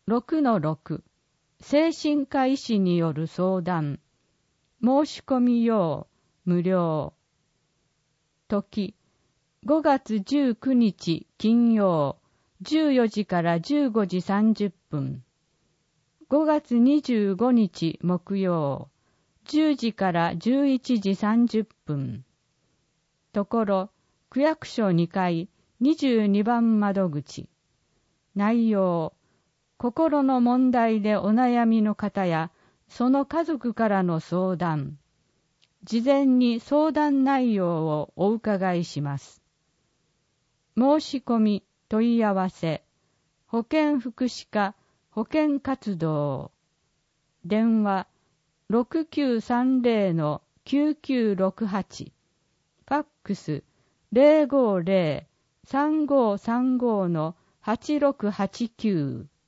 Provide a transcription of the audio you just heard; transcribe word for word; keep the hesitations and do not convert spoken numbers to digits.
ろくのろく 精神科医師による相談。申し込み用無料。時ごがつじゅうくにち金曜じゅうよじからじゅうごじさんじゅっぷん。ごがつにじゅうごにち木曜じゅうじからじゅういちじさんじゅっぷん。ところ区役所にかいにじゅうにばん窓口。内容、心の問題でお悩みの方やその家族からの相談。事前に相談内容をお伺いします。申し込み、問い合わせ、保健福祉課保健活動。電話 ろくきゅうさんぜろのきゅうきゅうろくはち。ファックス ゼロごゼロ さんごさんごのはちろくはちきゅう。